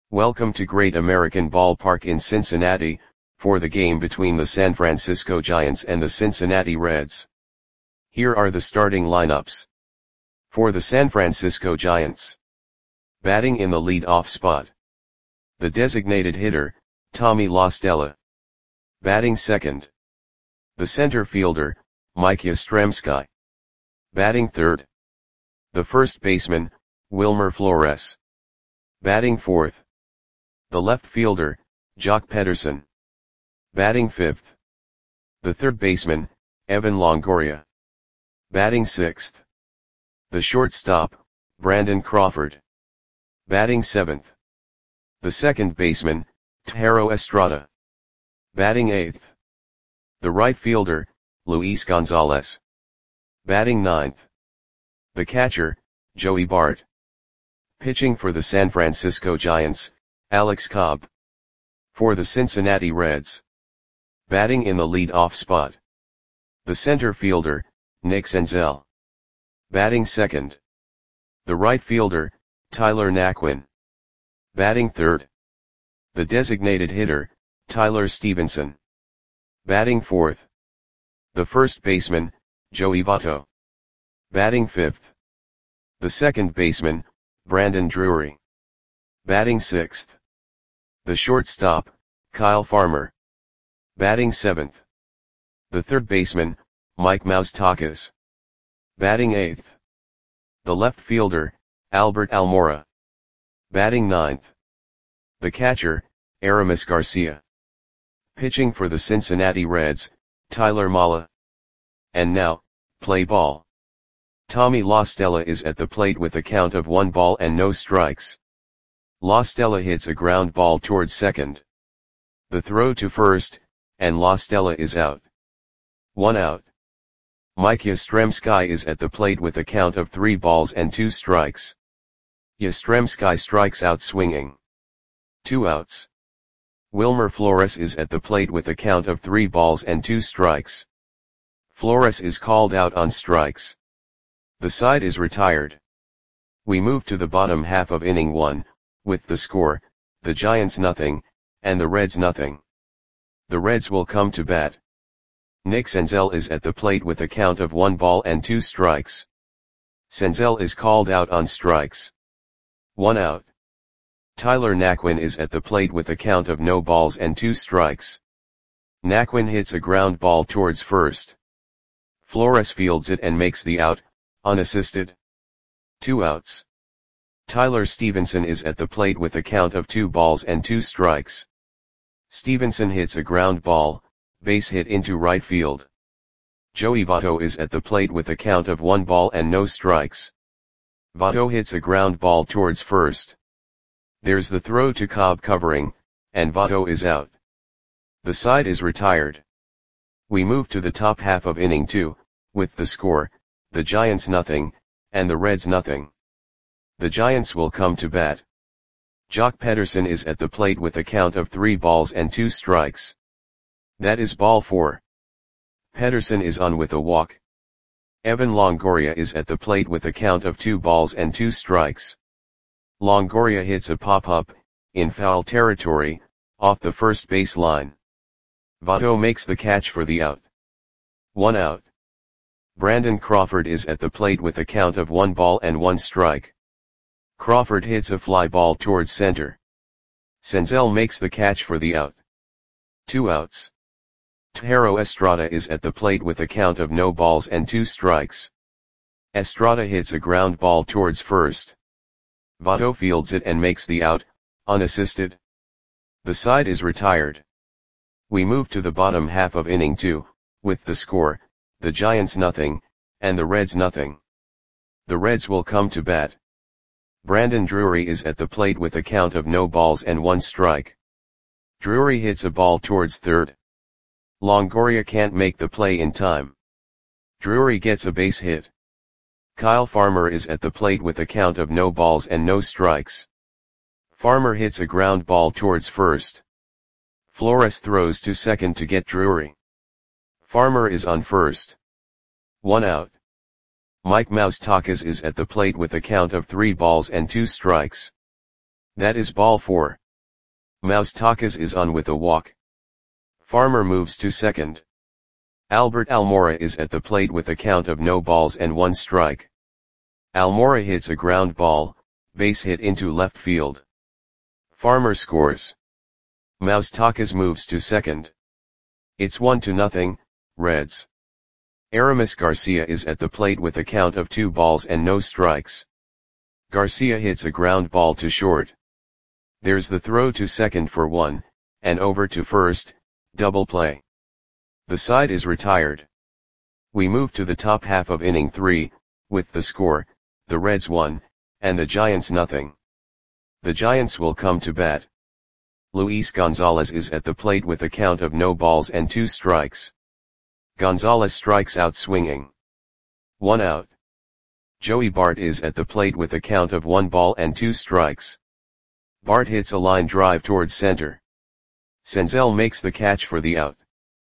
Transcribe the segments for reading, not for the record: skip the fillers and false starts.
Welcome to Great American Ballpark in Cincinnati, for the game between the San Francisco Giants and the Cincinnati Reds. Here are the starting lineups. For the San Francisco Giants. Batting in the lead-off spot. The designated hitter, Tommy La Stella. Batting second. The center fielder, Mike Yastrzemski. Batting third. The first baseman, Wilmer Flores. Batting fourth. The left fielder, Joc Pederson. Batting fifth. The third baseman, Evan Longoria. Batting sixth. The shortstop, Brandon Crawford. Batting seventh. The second baseman, Thairo Estrada. Batting eighth. The right fielder, Luis Gonzalez. Batting ninth. The catcher, Joey Bart. Pitching for the San Francisco Giants, Alex Cobb. For the Cincinnati Reds. Batting in the lead-off spot. The center fielder, Nick Senzel. Batting second. The right fielder, Tyler Naquin. Batting third. The designated hitter, Tyler Stevenson. Batting fourth. The first baseman, Joey Votto. Batting fifth. The second baseman, Brandon Drury. Batting sixth. The shortstop, Kyle Farmer. Batting seventh. The third baseman, Mike Moustakas. Batting eighth. The left fielder, Albert Almora. Batting ninth. The catcher, Aramis Garcia. Pitching for the Cincinnati Reds, Tyler Mahle. And now, play ball. Tommy La Stella is at the plate with a count of 1 ball and no strikes. La Stella hits a ground ball towards second. The throw to first, and La Stella is out. 1 out. Mike Yastrzemski is at the plate with a count of 3 balls and 2 strikes. Yastrzemski strikes out swinging. 2 outs. Wilmer Flores is at the plate with a count of 3 balls and 2 strikes. Flores is called out on strikes. The side is retired. We move to the bottom half of inning 1, with the score, the Giants nothing, and the Reds nothing. The Reds will come to bat. Nick Senzel is at the plate with a count of 1 ball and 2 strikes. Senzel is called out on strikes. 1 out. Tyler Naquin is at the plate with a count of no balls and 2 strikes. Naquin hits a ground ball towards first. Flores fields it and makes the out, unassisted. 2 outs. Tyler Stevenson is at the plate with a count of 2 balls and 2 strikes. Stevenson hits a ground ball, base hit into right field. Joey Votto is at the plate with a count of 1 ball and no strikes. Votto hits a ground ball towards first. There's the throw to Cobb covering, and Votto is out. The side is retired. We move to the top half of inning 2, with the score, the Giants nothing, and the Reds nothing. The Giants will come to bat. Joc Pederson is at the plate with a count of 3 balls and 2 strikes. That is ball 4. Pederson is on with a walk. Evan Longoria is at the plate with a count of 2 balls and 2 strikes. Longoria hits a pop-up, in foul territory, off the first base line. Votto makes the catch for the out. 1 out. Brandon Crawford is at the plate with a count of 1 ball and 1 strike. Crawford hits a fly ball towards center. Senzel makes the catch for the out. 2 outs. Thairo Estrada is at the plate with a count of no balls and 2 strikes. Estrada hits a ground ball towards first. Votto fields it and makes the out, unassisted. The side is retired. We move to the bottom half of inning 2, with the score, the Giants nothing, and the Reds nothing. The Reds will come to bat. Brandon Drury is at the plate with a count of no balls and 1 strike. Drury hits a ball towards third. Longoria can't make the play in time. Drury gets a base hit. Kyle Farmer is at the plate with a count of no balls and no strikes. Farmer hits a ground ball towards first. Flores throws to second to get Drury. Farmer is on first. 1 out. Mike Moustakas is at the plate with a count of 3 balls and 2 strikes. That is ball 4. Moustakas is on with a walk. Farmer moves to second. Albert Almora is at the plate with a count of no balls and 1 strike. Almora hits a ground ball, base hit into left field. Farmer scores. Moustakas moves to second. It's 1-0, Reds. Aramis Garcia is at the plate with a count of 2 balls and no strikes. Garcia hits a ground ball to short. There's the throw to second for 1, and over to first, double play. The side is retired. We move to the top half of inning 3, with the score, the Reds 1, and the Giants 0. The Giants will come to bat. Luis Gonzalez is at the plate with a count of no balls and 2 strikes. Gonzalez strikes out swinging. 1 out. Joey Bart is at the plate with a count of 1 ball and 2 strikes. Bart hits a line drive towards center. Senzel makes the catch for the out.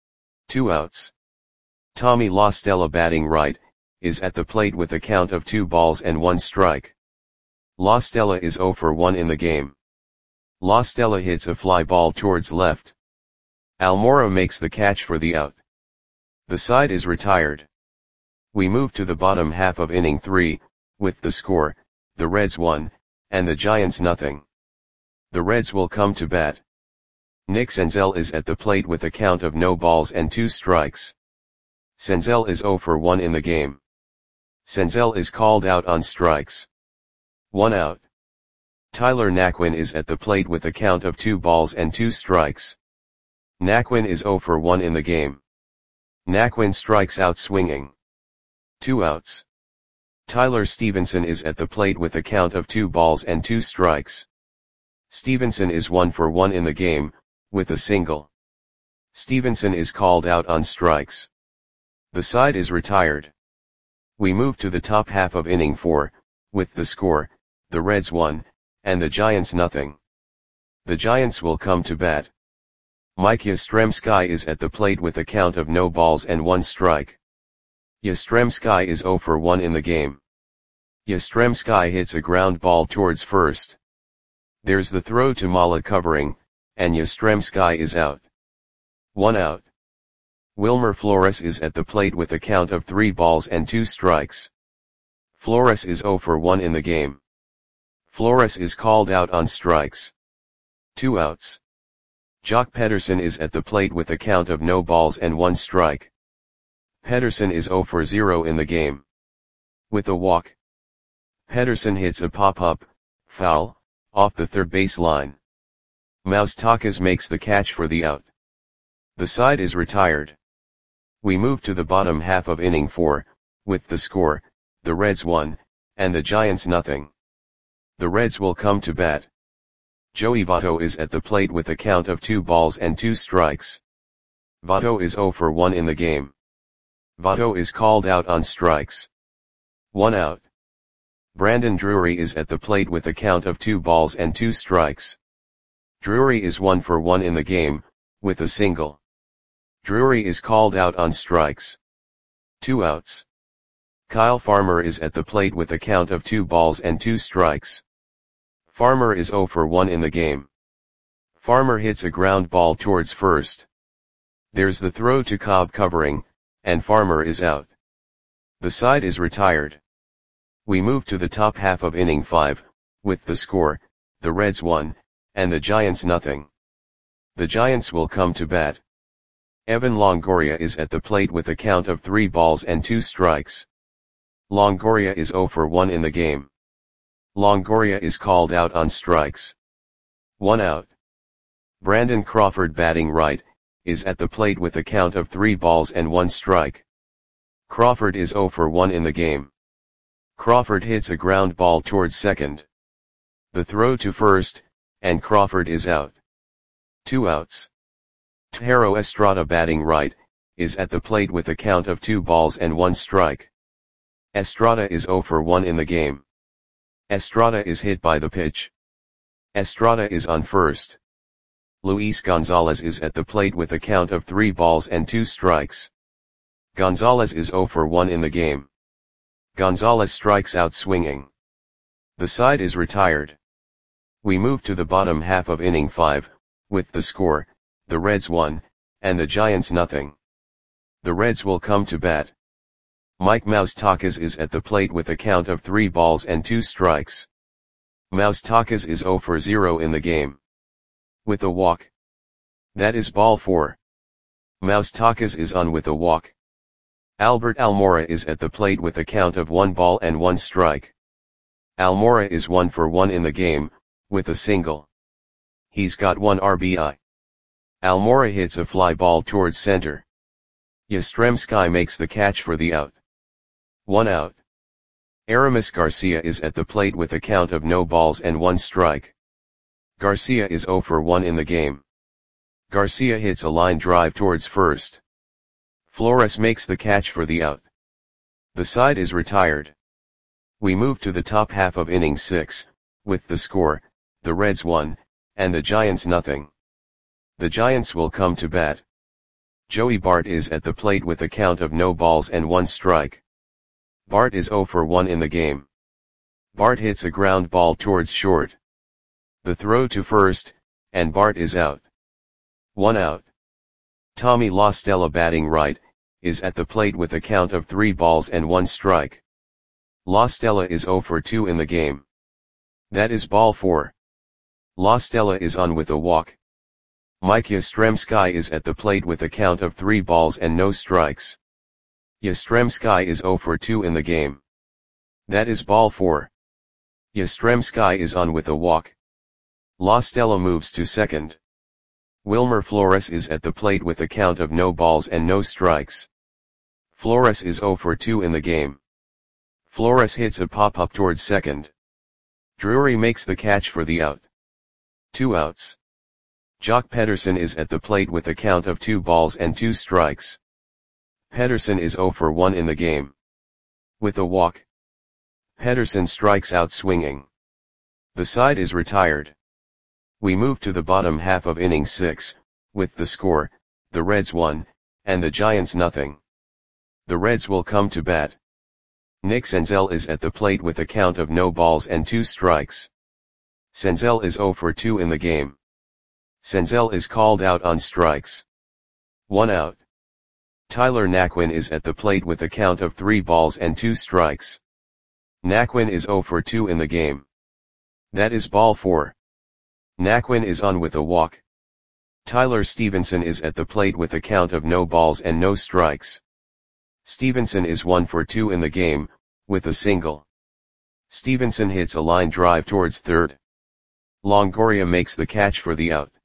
2 outs. Tommy La Stella, batting right, is at the plate with a count of 2 balls and 1 strike. La Stella is 0 for 1 in the game. La Stella hits a fly ball towards left. Almora makes the catch for the out. The side is retired. We move to the bottom half of inning 3, with the score, the Reds 1, and the Giants 0. The Reds will come to bat. Nick Senzel is at the plate with a count of no balls and 2 strikes. Senzel is 0 for 1 in the game. Senzel is called out on strikes. 1 out. Tyler Naquin is at the plate with a count of 2 balls and 2 strikes. Naquin is 0 for 1 in the game. Naquin strikes out swinging. 2 outs. Tyler Stevenson is at the plate with a count of 2 balls and 2 strikes. Stevenson is 1 for 1 in the game, with a single. Stevenson is called out on strikes. The side is retired. We move to the top half of inning 4, with the score, the Reds 1, and the Giants 0. The Giants will come to bat. Mike Yastrzemski is at the plate with a count of no balls and 1 strike. Yastrzemski is 0 for 1 in the game. Yastrzemski hits a ground ball towards first. There's the throw to Mala covering, and Yastrzemski is out. 1 out. Wilmer Flores is at the plate with a count of 3 balls and 2 strikes. Flores is 0 for 1 in the game. Flores is called out on strikes. 2 outs. Jock Pederson is at the plate with a count of no balls and 1 strike. Pederson is 0 for 0 in the game. With a walk. Pederson hits a pop-up, foul, off the third base line. Moustakas makes the catch for the out. The side is retired. We move to the bottom half of inning 4, with the score, the Reds 1, and the Giants 0. The Reds will come to bat. Joey Votto is at the plate with a count of 2 balls and 2 strikes. Votto is 0 for 1 in the game. Votto is called out on strikes. 1 out. Brandon Drury is at the plate with a count of 2 balls and 2 strikes. Drury is 1 for 1 in the game, with a single. Drury is called out on strikes. 2 outs. Kyle Farmer is at the plate with a count of 2 balls and 2 strikes. Farmer is 0 for 1 in the game. Farmer hits a ground ball towards first. There's the throw to Cobb covering, and Farmer is out. The side is retired. We move to the top half of inning 5, with the score, the Reds 1, and the Giants 0. The Giants will come to bat. Evan Longoria is at the plate with a count of 3 balls and 2 strikes. Longoria is 0 for 1 in the game. Longoria is called out on strikes. 1 out. Brandon Crawford, batting right, is at the plate with a count of 3 balls and 1 strike. Crawford is 0 for 1 in the game. Crawford hits a ground ball towards second. The throw to first, and Crawford is out. 2 outs. Tejero Estrada, batting right, is at the plate with a count of 2 balls and 1 strike. Estrada is 0 for 1 in the game. Estrada is hit by the pitch. Estrada is on first. Luis Gonzalez is at the plate with a count of 3 balls and 2 strikes. Gonzalez is 0 for 1 in the game. Gonzalez strikes out swinging. The side is retired. We move to the bottom half of inning 5, with the score, the Reds 1, and the Giants nothing. The Reds will come to bat. Mike Moustakas is at the plate with a count of 3 balls and 2 strikes. Moustakas is 0 for 0 in the game. With a walk. That is ball 4. Moustakas is on with a walk. Albert Almora is at the plate with a count of 1 ball and 1 strike. Almora is 1 for 1 in the game, with a single. He's got 1 RBI. Almora hits a fly ball towards center. Yastrzemski makes the catch for the out. 1 out. Aramis Garcia is at the plate with a count of no balls and 1 strike. Garcia is 0 for 1 in the game. Garcia hits a line drive towards first. Flores makes the catch for the out. The side is retired. We move to the top half of inning 6, with the score, the Reds 1, and the Giants nothing. The Giants will come to bat. Joey Bart is at the plate with a count of no balls and 1 strike. Bart is 0 for 1 in the game. Bart hits a ground ball towards short. The throw to first, and Bart is out. 1 out. Tommy La Stella batting right, is at the plate with a count of 3 balls and 1 strike. La Stella is 0 for 2 in the game. That is ball 4. La Stella is on with a walk. Mike Yastrzemski is at the plate with a count of 3 balls and no strikes. Yastrzemski is 0 for 2 in the game. That is ball 4. Yastrzemski is on with a walk. La Stella moves to second. Wilmer Flores is at the plate with a count of no balls and no strikes. Flores is 0 for 2 in the game. Flores hits a pop-up towards second. Drury makes the catch for the out. 2 outs. Jock Pederson is at the plate with a count of 2 balls and 2 strikes. Pederson is 0 for 1 in the game. With a walk. Pederson strikes out swinging. The side is retired. We move to the bottom half of inning 6, with the score, the Reds 1, and the Giants nothing. The Reds will come to bat. Nick Senzel is at the plate with a count of no balls and 2 strikes. Senzel is 0 for 2 in the game. Senzel is called out on strikes. 1 out. Tyler Naquin is at the plate with a count of 3 balls and 2 strikes. Naquin is 0 for 2 in the game. That is ball 4. Naquin is on with a walk. Tyler Stevenson is at the plate with a count of no balls and no strikes. Stevenson is 1 for 2 in the game, with a single. Stevenson hits a line drive towards third. Longoria makes the catch for the out.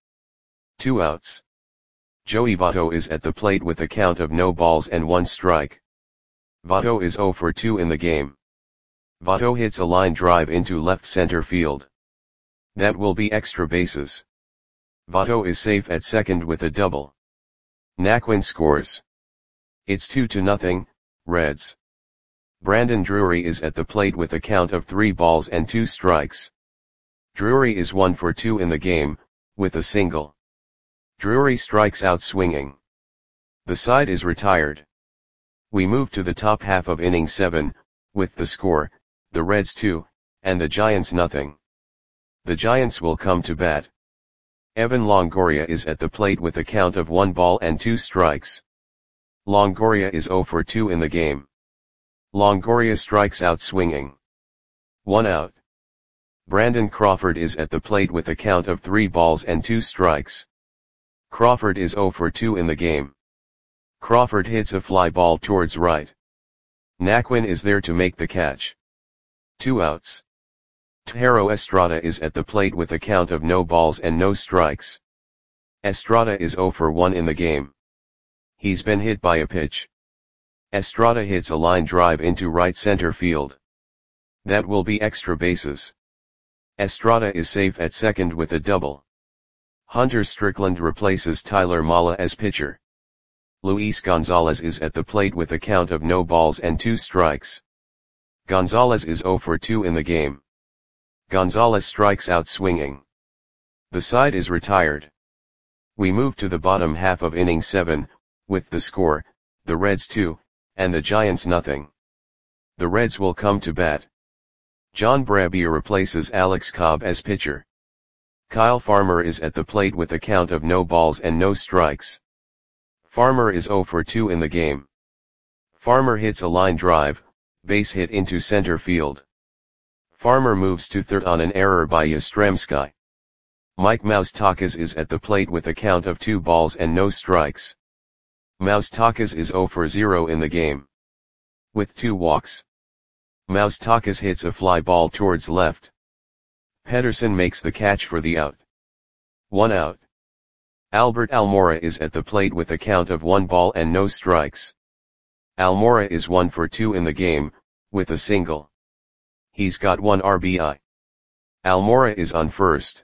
2 outs. Joey Votto is at the plate with a count of no balls and 1 strike. Votto is 0 for 2 in the game. Votto hits a line drive into left center field. That will be extra bases. Votto is safe at second with a double. Naquin scores. It's 2-0, Reds. Brandon Drury is at the plate with a count of 3 balls and 2 strikes. Drury is 1 for 2 in the game, with a single. Drury strikes out swinging. The side is retired. We move to the top half of inning 7, with the score, the Reds 2, and the Giants nothing. The Giants will come to bat. Evan Longoria is at the plate with a count of 1 ball and 2 strikes. Longoria is 0 for 2 in the game. Longoria strikes out swinging. 1 out. Brandon Crawford is at the plate with a count of 3 balls and 2 strikes. Crawford is 0 for 2 in the game. Crawford hits a fly ball towards right. Naquin is there to make the catch. 2 outs. Thairo Estrada is at the plate with a count of no balls and no strikes. Estrada is 0 for 1 in the game. He's been hit by a pitch. Estrada hits a line drive into right center field. That will be extra bases. Estrada is safe at second with a double. Hunter Strickland replaces Tyler Mala as pitcher. Luis Gonzalez is at the plate with a count of no balls and 2 strikes. Gonzalez is 0 for 2 in the game. Gonzalez strikes out swinging. The side is retired. We move to the bottom half of inning 7, with the score, the Reds 2, and the Giants nothing. The Reds will come to bat. John Brebbia replaces Alex Cobb as pitcher. Kyle Farmer is at the plate with a count of no balls and no strikes. Farmer is 0 for 2 in the game. Farmer hits a line drive, base hit into center field. Farmer moves to third on an error by Yastrzemski. Mike Moustakas is at the plate with a count of 2 balls and no strikes. Moustakas is 0 for 0 in the game. With 2 walks. Moustakas hits a fly ball towards left. Pederson makes the catch for the out. 1 out. Albert Almora is at the plate with a count of 1 ball and no strikes. Almora is 1 for 2 in the game, with a single. He's got 1 RBI. Almora is on first.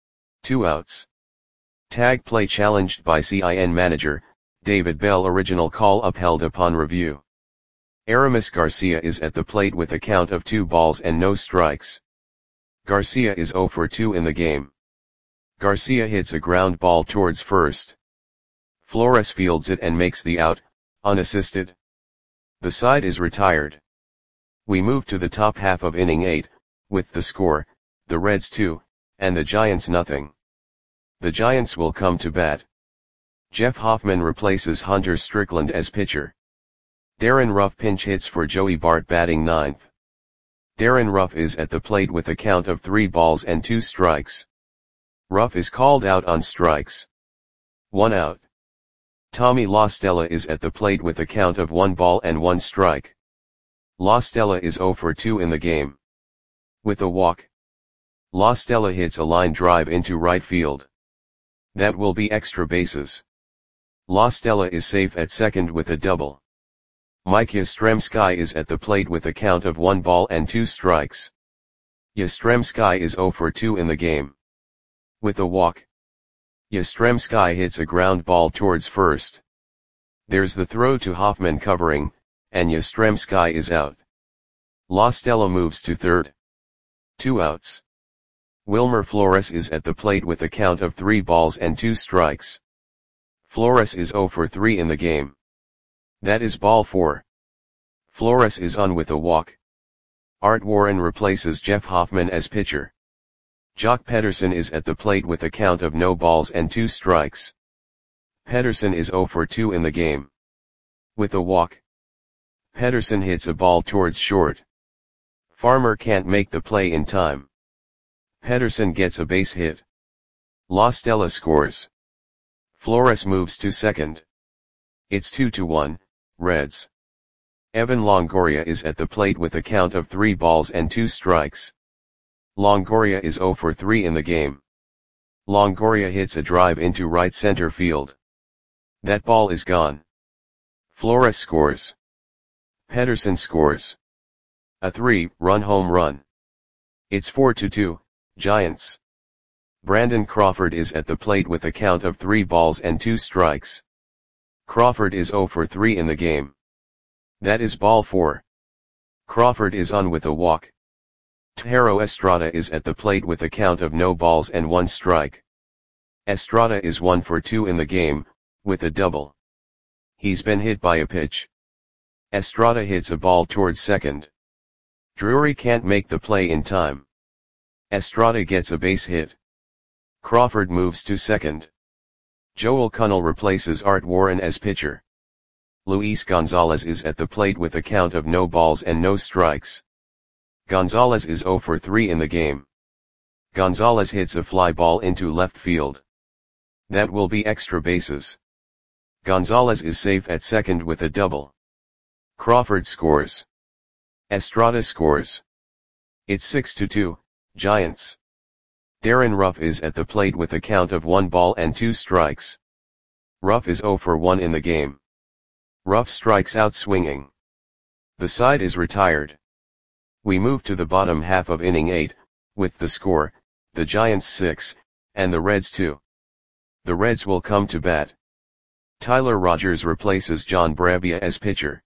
2 outs. Tag play challenged by CIN manager, David Bell. Original call upheld upon review. Aramis Garcia is at the plate with a count of 2 balls and no strikes. Garcia is 0 for 2 in the game. Garcia hits a ground ball towards first. Flores fields it and makes the out, unassisted. The side is retired. We move to the top half of inning 8, with the score, the Reds 2, and the Giants nothing. The Giants will come to bat. Jeff Hoffman replaces Hunter Strickland as pitcher. Darren Ruff pinch hits for Joey Bart batting ninth. Darren Ruff is at the plate with a count of 3 balls and 2 strikes. Ruff is called out on strikes. 1 out. Tommy La Stella is at the plate with a count of 1 ball and 1 strike. La Stella is 0 for 2 in the game. With a walk. La Stella hits a line drive into right field. That will be extra bases. La Stella is safe at second with a double. Mike Yastrzemski is at the plate with a count of 1 ball and 2 strikes. Yastrzemski is 0 for 2 in the game. With a walk. Yastrzemski hits a ground ball towards first. There's the throw to Hoffman covering, and Yastrzemski is out. La Stella moves to third. 2 outs. Wilmer Flores is at the plate with a count of 3 balls and 2 strikes. Flores is 0 for 3 in the game. That is ball 4. Flores is on with a walk. Art Warren replaces Jeff Hoffman as pitcher. Jock Pederson is at the plate with a count of no balls and 2 strikes. Pederson is 0 for 2 in the game. With a walk. Pederson hits a ball towards short. Farmer can't make the play in time. Pederson gets a base hit. La Stella scores. Flores moves to second. It's 2-1, Reds. Evan Longoria is at the plate with a count of 3 balls and 2 strikes. Longoria is 0 for 3 in the game. Longoria hits a drive into right center field. That ball is gone. Flores scores. Pederson scores. A 3-run home run. It's 4-2, Giants. Brandon Crawford is at the plate with a count of 3 balls and 2 strikes. Crawford is 0 for 3 in the game. That is ball 4. Crawford is on with a walk. Tejero Estrada is at the plate with a count of no balls and 1 strike. Estrada is 1 for 2 in the game, with a double. He's been hit by a pitch. Estrada hits a ball towards second. Drury can't make the play in time. Estrada gets a base hit. Crawford moves to second. Joel Kunnell replaces Art Warren as pitcher. Luis Gonzalez is at the plate with a count of no balls and no strikes. Gonzalez is 0 for 3 in the game. Gonzalez hits a fly ball into left field. That will be extra bases. Gonzalez is safe at second with a double. Crawford scores. Estrada scores. It's 6-2, Giants. Darren Ruff is at the plate with a count of 1 ball and 2 strikes. Ruff is 0 for 1 in the game. Ruff strikes out swinging. The side is retired. We move to the bottom half of inning 8, with the score, the Giants 6, and the Reds 2. The Reds will come to bat. Tyler Rogers replaces John Brabia as pitcher.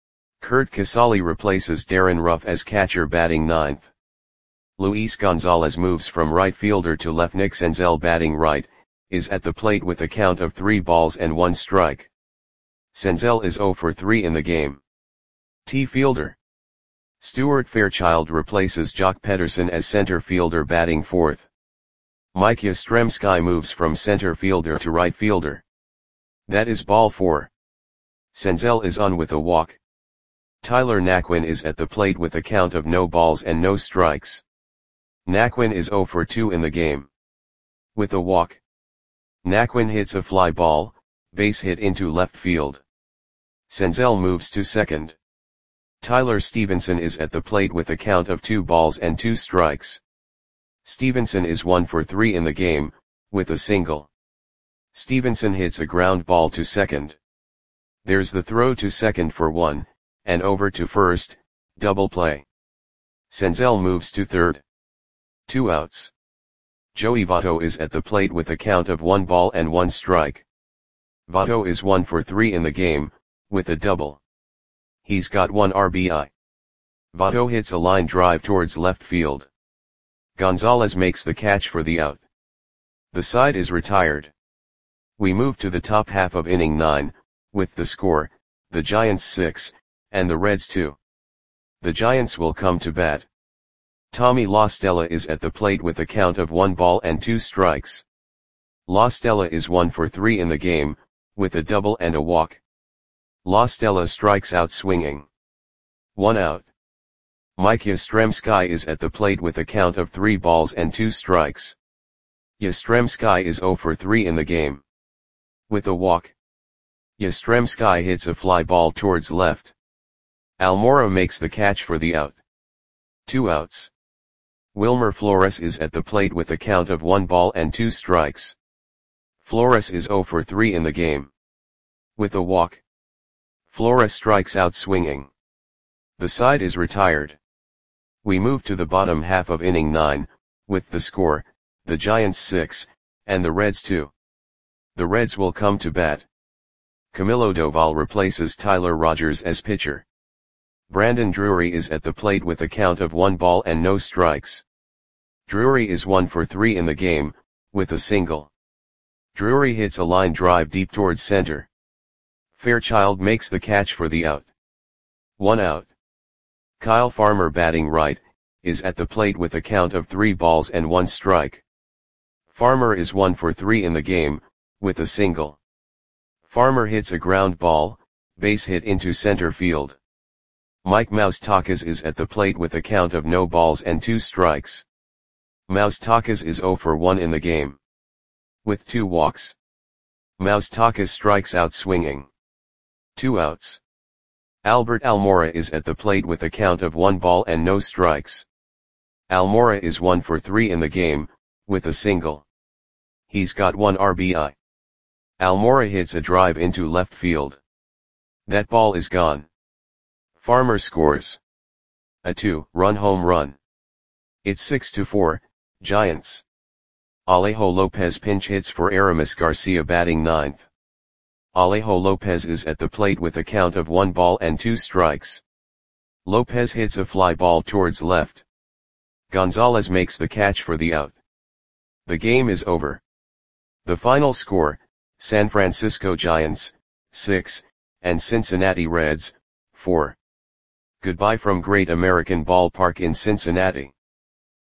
Kurt Casale replaces Darren Ruff as catcher batting ninth. Luis Gonzalez moves from right fielder to left. Nick Senzel batting right, is at the plate with a count of 3 balls and 1 strike. Senzel is 0 for 3 in the game. T fielder. Stuart Fairchild replaces Jock Pederson as center fielder batting fourth. Mike Yastrzemski moves from center fielder to right fielder. That is ball 4. Senzel is on with a walk. Tyler Naquin is at the plate with a count of no balls and no strikes. Naquin is 0 for 2 in the game. With a walk. Naquin hits a fly ball, base hit into left field. Senzel moves to second. Tyler Stevenson is at the plate with a count of 2 balls and 2 strikes. Stevenson is 1 for 3 in the game, with a single. Stevenson hits a ground ball to second. There's the throw to second for 1, and over to first, double play. Senzel moves to third. 2 outs. Joey Votto is at the plate with a count of 1 ball and 1 strike. Votto is 1 for 3 in the game, with a double. He's got 1 RBI. Votto hits a line drive towards left field. Gonzalez makes the catch for the out. The side is retired. We move to the top half of inning 9, with the score, the Giants 6, and the Reds 2. The Giants will come to bat. Tommy La Stella is at the plate with a count of 1 ball and 2 strikes. La Stella is 1 for 3 in the game, with a double and a walk. La Stella strikes out swinging. 1 out. Mike Yastrzemski is at the plate with a count of 3 balls and 2 strikes. Yastrzemski is 0 for 3 in the game. With a walk. Yastrzemski hits a fly ball towards left. Almora makes the catch for the out. 2 outs. Wilmer Flores is at the plate with a count of 1 ball and 2 strikes. Flores is 0 for 3 in the game. With a walk. Flores strikes out swinging. The side is retired. We move to the bottom half of inning 9, with the score, the Giants 6, and the Reds 2. The Reds will come to bat. Camilo Doval replaces Tyler Rogers as pitcher. Brandon Drury is at the plate with a count of 1 ball and no strikes. Drury is 1 for 3 in the game, with a single. Drury hits a line drive deep towards center. Fairchild makes the catch for the out. 1 out. Kyle Farmer, batting right, is at the plate with a count of 3 balls and 1 strike. Farmer is 1 for 3 in the game, with a single. Farmer hits a ground ball, base hit into center field. Mike Moustakas is at the plate with a count of no balls and 2 strikes. Moustakas is 0 for 1 in the game. With 2 walks. Moustakas strikes out swinging. 2 outs. Albert Almora is at the plate with a count of 1 ball and no strikes. Almora is 1 for 3 in the game, with a single. He's got 1 RBI. Almora hits a drive into left field. That ball is gone. Farmer scores a 2-run home run. It's 6-4, Giants. Alejo Lopez pinch hits for Aramis Garcia, batting 9th. Alejo Lopez is at the plate with a count of 1 ball and 2 strikes. Lopez hits a fly ball towards left. Gonzalez makes the catch for the out. The game is over. The final score, San Francisco Giants, 6, and Cincinnati Reds, 4. Goodbye from Great American Ballpark in Cincinnati.